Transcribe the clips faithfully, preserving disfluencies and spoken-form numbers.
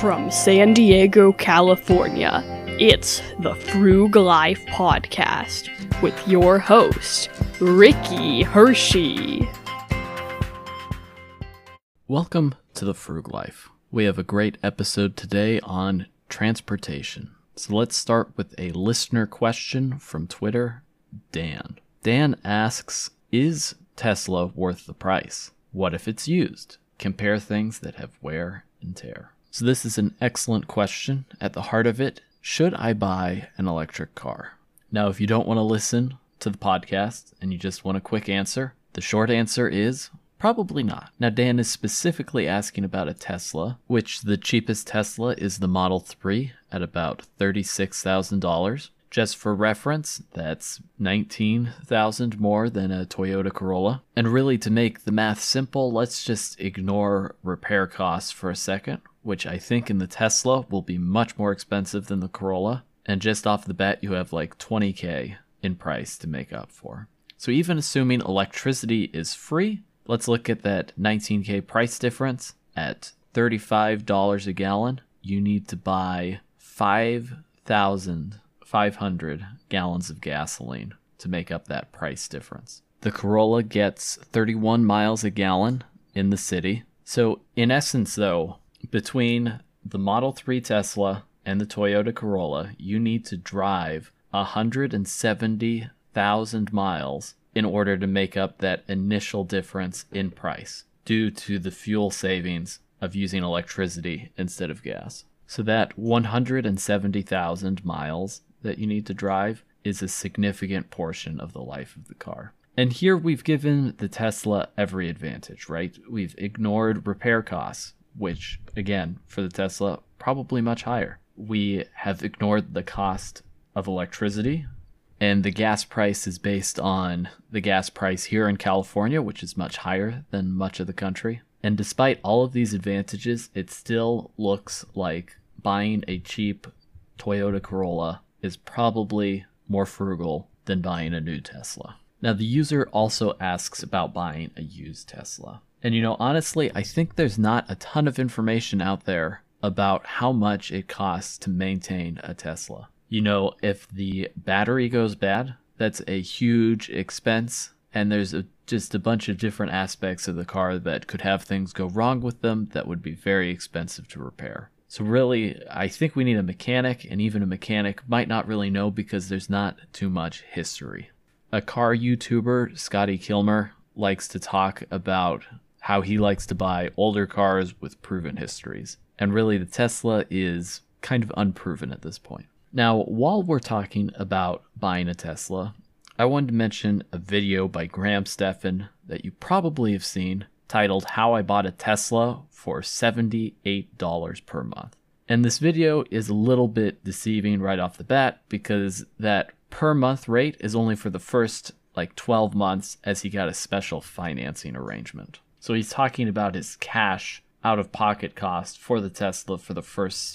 From San Diego, California, it's the Frug Life Podcast with your host, Ricky Hershey. Welcome to the Frug Life. We have a great episode today on transportation. So let's start with a listener question from Twitter, Dan. Dan asks, is Tesla worth the price? What if it's used? Compare things that have wear and tear. So this is an excellent question. At the heart of it, should I buy an electric car? Now, if you don't want to listen to the podcast and you just want a quick answer, the short answer is probably not. Now, Dan is specifically asking about a Tesla, which the cheapest Tesla is the Model three at about thirty-six thousand dollars. Just for reference, that's nineteen thousand dollars more than a Toyota Corolla. And really, to make the math simple, let's just ignore repair costs for a second, which I think in the Tesla will be much more expensive than the Corolla. And just off the bat, you have like twenty thousand in price to make up for. So even assuming electricity is free, let's look at that nineteen thousand price difference. At thirty-five dollars a gallon, you need to buy five thousand five hundred gallons of gasoline to make up that price difference. The Corolla gets thirty-one miles a gallon in the city. So in essence, though, between the Model three Tesla and the Toyota Corolla, you need to drive one hundred seventy thousand miles in order to make up that initial difference in price due to the fuel savings of using electricity instead of gas. So that one hundred seventy thousand miles that you need to drive is a significant portion of the life of the car. And here we've given the Tesla every advantage, right? We've ignored repair costs, which, again, for the Tesla, probably much higher. We have ignored the cost of electricity, and the gas price is based on the gas price here in California, which is much higher than much of the country. And despite all of these advantages, it still looks like buying a cheap Toyota Corolla is probably more frugal than buying a new Tesla. Now, the user also asks about buying a used Tesla. And you know, honestly, I think there's not a ton of information out there about how much it costs to maintain a Tesla. You know, if the battery goes bad, that's a huge expense, and there's a, just a bunch of different aspects of the car that could have things go wrong with them that would be very expensive to repair. So really, I think we need a mechanic, and even a mechanic might not really know because there's not too much history. A car YouTuber, Scotty Kilmer, likes to talk about how he likes to buy older cars with proven histories. And really, the Tesla is kind of unproven at this point. Now, while we're talking about buying a Tesla, I wanted to mention a video by Graham Stephan that you probably have seen, titled How I Bought a Tesla for seventy-eight dollars per month. And this video is a little bit deceiving right off the bat because that per month rate is only for the first like twelve months, as he got a special financing arrangement. So he's talking about his cash out of pocket cost for the Tesla for the first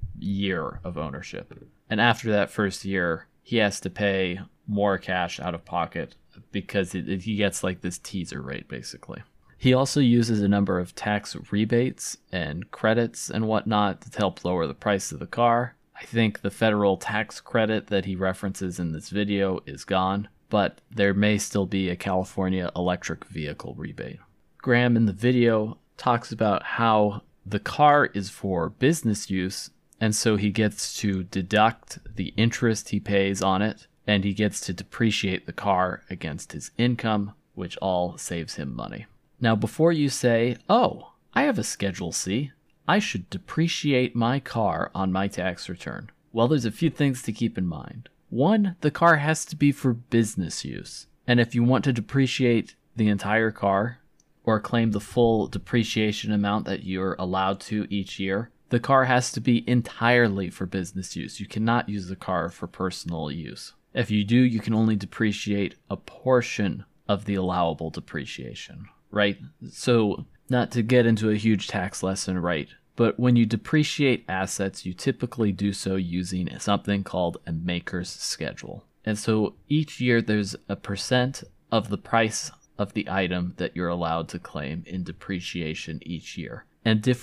year of ownership. And after that first year, he has to pay more cash out of pocket because it, it, he gets like this teaser rate basically. He also uses a number of tax rebates and credits and whatnot to help lower the price of the car. I think the federal tax credit that he references in this video is gone, but there may still be a California electric vehicle rebate. Graham in the video talks about how the car is for business use, and so he gets to deduct the interest he pays on it, and he gets to depreciate the car against his income, which all saves him money. Now, before you say, oh, I have a Schedule C, I should depreciate my car on my tax return. Well, there's a few things to keep in mind. One, the car has to be for business use. And if you want to depreciate the entire car or claim the full depreciation amount that you're allowed to each year, the car has to be entirely for business use. You cannot use the car for personal use. If you do, you can only depreciate a portion of the allowable depreciation. Right? So, not to get into a huge tax lesson, right? But when you depreciate assets, you typically do so using something called a maker's schedule. And so each year there's a percent of the price of the item that you're allowed to claim in depreciation each year. And different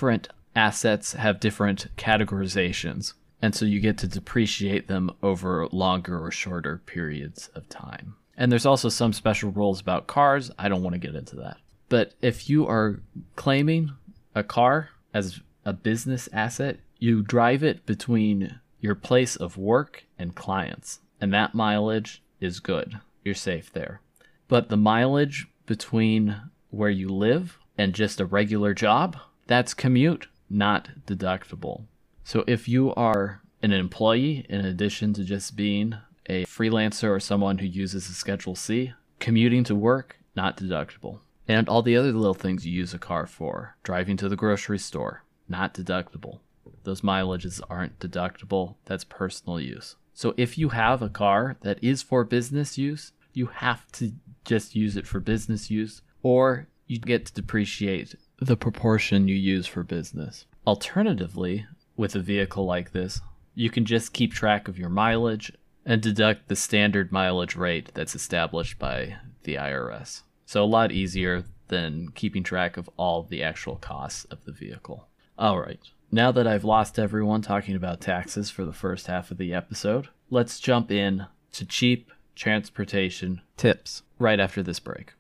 assets have different categorizations, and so you get to depreciate them over longer or shorter periods of time. And there's also some special rules about cars. I don't want to get into that. But if you are claiming a car as a business asset, you drive it between your place of work and clients, and that mileage is good. You're safe there. But the mileage between where you live and just a regular job, that's commute, not deductible. So if you are an employee, in addition to just being a freelancer or someone who uses a Schedule C, commuting to work, not deductible. And all the other little things you use a car for, driving to the grocery store, not deductible. Those mileages aren't deductible. That's personal use. So if you have a car that is for business use, you have to just use it for business use, or you get to depreciate the proportion you use for business. Alternatively, with a vehicle like this, you can just keep track of your mileage and deduct the standard mileage rate that's established by the I R S. So a lot easier than keeping track of all the actual costs of the vehicle. All right, now that I've lost everyone talking about taxes for the first half of the episode, let's jump in to cheap transportation tips right after this break.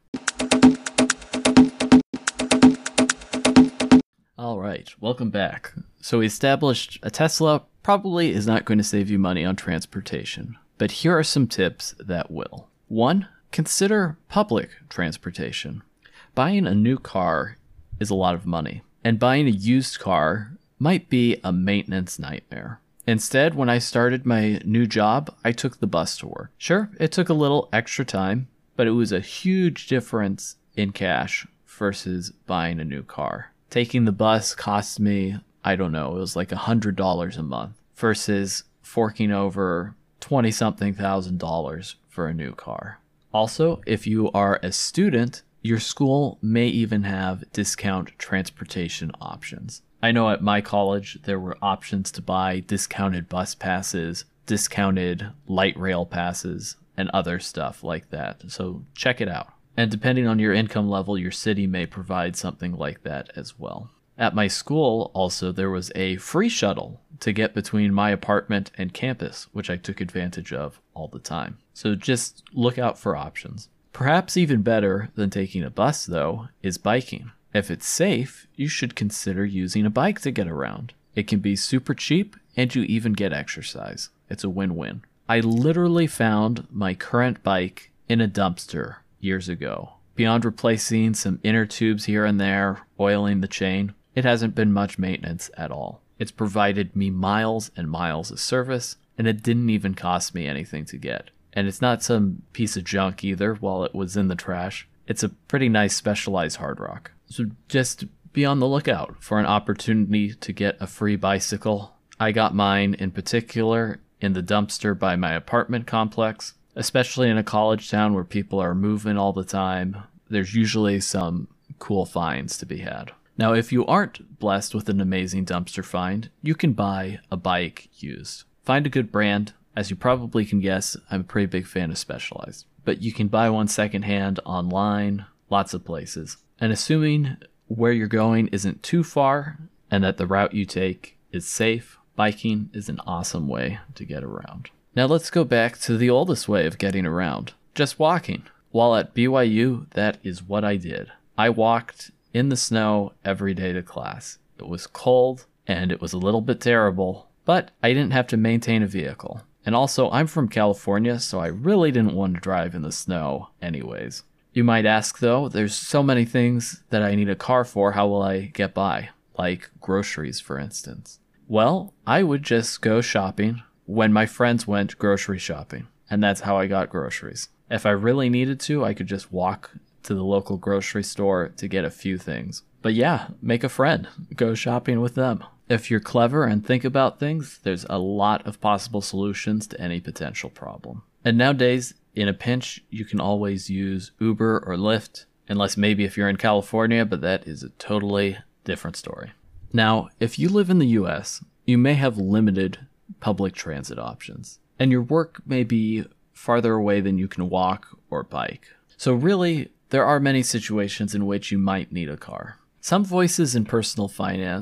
All right, welcome back. So we established a Tesla probably is not going to save you money on transportation, but here are some tips that will. One, consider public transportation. Buying a new car is a lot of money, and buying a used car might be a maintenance nightmare. Instead, when I started my new job, I took the bus to work. Sure, it took a little extra time, but it was a huge difference in cash versus buying a new car. Taking the bus cost me, I don't know, it was like one hundred dollars a month versus forking over twenty-something thousand dollars for a new car. Also, if you are a student, your school may even have discount transportation options. I know at my college there were options to buy discounted bus passes, discounted light rail passes, and other stuff like that. So check it out. And depending on your income level, your city may provide something like that as well. At my school, also, there was a free shuttle to get between my apartment and campus, which I took advantage of all the time. So just look out for options. Perhaps even better than taking a bus, though, is biking. If it's safe, you should consider using a bike to get around. It can be super cheap, and you even get exercise. It's a win-win. I literally found my current bike in a dumpster years ago. Beyond replacing some inner tubes here and there, oiling the chain, it hasn't been much maintenance at all. It's provided me miles and miles of service, and it didn't even cost me anything to get. And it's not some piece of junk either while it was in the trash. It's a pretty nice specialized hard rock. So just be on the lookout for an opportunity to get a free bicycle. I got mine in particular in the dumpster by my apartment complex. Especially in a college town where people are moving all the time, there's usually some cool finds to be had. Now, if you aren't blessed with an amazing dumpster find, you can buy a bike used. Find a good brand. As you probably can guess, I'm a pretty big fan of Specialized. But you can buy one secondhand online, lots of places. And assuming where you're going isn't too far and that the route you take is safe, biking is an awesome way to get around. Now let's go back to the oldest way of getting around, just walking. While at B Y U, that is what I did. I walked in the snow every day to class. It was cold and it was a little bit terrible, but I didn't have to maintain a vehicle. And also, I'm from California, so I really didn't want to drive in the snow anyways. You might ask though, there's so many things that I need a car for, how will I get by? Like groceries, for instance. Well, I would just go shopping when my friends went grocery shopping, and that's how I got groceries. If I really needed to, I could just walk to the local grocery store to get a few things. But yeah, make a friend. Go shopping with them. If you're clever and think about things, there's a lot of possible solutions to any potential problem. And nowadays, in a pinch, you can always use Uber or Lyft, unless maybe if you're in California, but that is a totally different story. Now, if you live in the U S, you may have limited public transit options, and your work may be farther away than you can walk or bike. So really, there are many situations in which you might need a car. Some voices in personal finance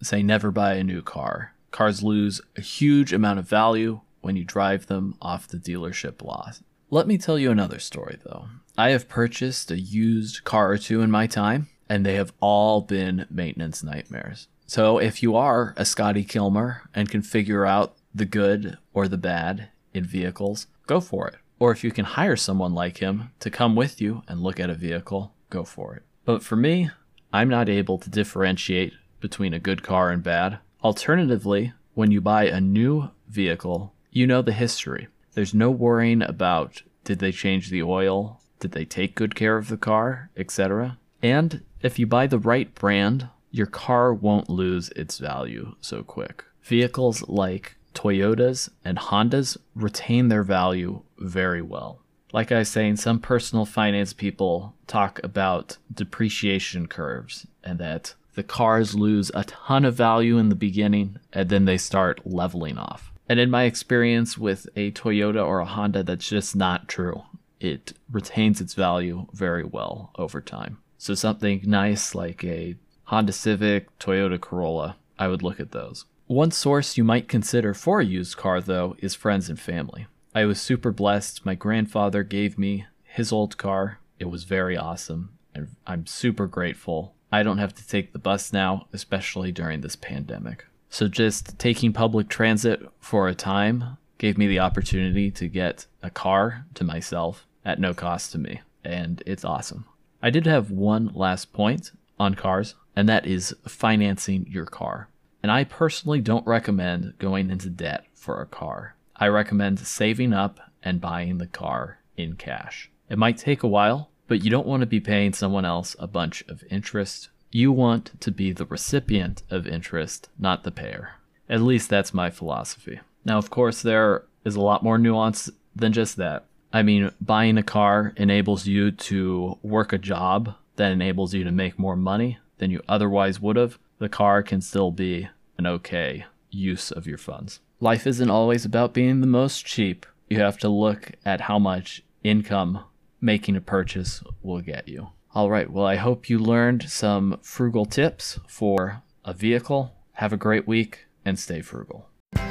say never buy a new car. Cars lose a huge amount of value when you drive them off the dealership lot. Let me tell you another story, though. I have purchased a used car or two in my time, and they have all been maintenance nightmares. So if you are a Scotty Kilmer and can figure out the good or the bad in vehicles, go for it. Or if you can hire someone like him to come with you and look at a vehicle, go for it. But for me, I'm not able to differentiate between a good car and bad. Alternatively, when you buy a new vehicle, you know the history. There's no worrying about did they change the oil, did they take good care of the car, et cetera. And if you buy the right brand, your car won't lose its value so quick. Vehicles like Toyotas and Hondas retain their value very well. Like I was saying, some personal finance people talk about depreciation curves and that the cars lose a ton of value in the beginning and then they start leveling off. And in my experience with a Toyota or a Honda, that's just not true. It retains its value very well over time. So something nice like a Honda Civic, Toyota Corolla, I would look at those. One source you might consider for a used car, though, is friends and family. I was super blessed. My grandfather gave me his old car. It was very awesome, and I'm super grateful. I don't have to take the bus now, especially during this pandemic. So just taking public transit for a time gave me the opportunity to get a car to myself at no cost to me, and it's awesome. I did have one last point on cars, and that is financing your car. And I personally don't recommend going into debt for a car. I recommend saving up and buying the car in cash. It might take a while, but you don't want to be paying someone else a bunch of interest. You want to be the recipient of interest, not the payer. At least that's my philosophy. Now, of course, there is a lot more nuance than just that. I mean, buying a car enables you to work a job that enables you to make more money than you otherwise would have. The car can still be an okay use of your funds. Life isn't always about being the most cheap. You have to look at how much income making a purchase will get you. All right, well, I hope you learned some frugal tips for a vehicle. Have a great week and stay frugal.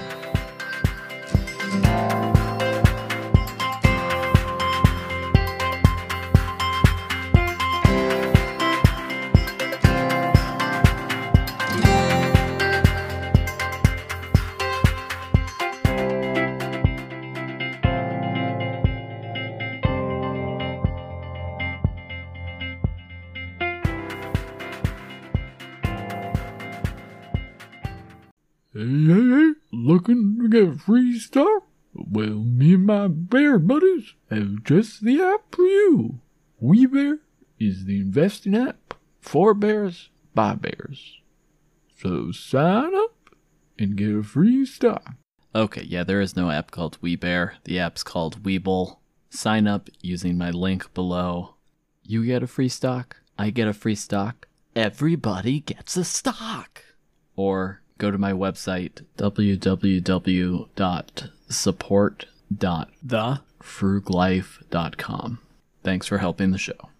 Hey, hey, hey, looking to get free stuff? Well, me and my bear buddies have just the app for you. WeBear is the investing app for bears by bears. So sign up and get a free stock. Okay, yeah, there is no app called WeBear. The app's called Webull. Sign up using my link below. You get a free stock. I get a free stock. Everybody gets a stock. Or go to my website, w w w dot support dot the frug life dot com. Thanks for helping the show.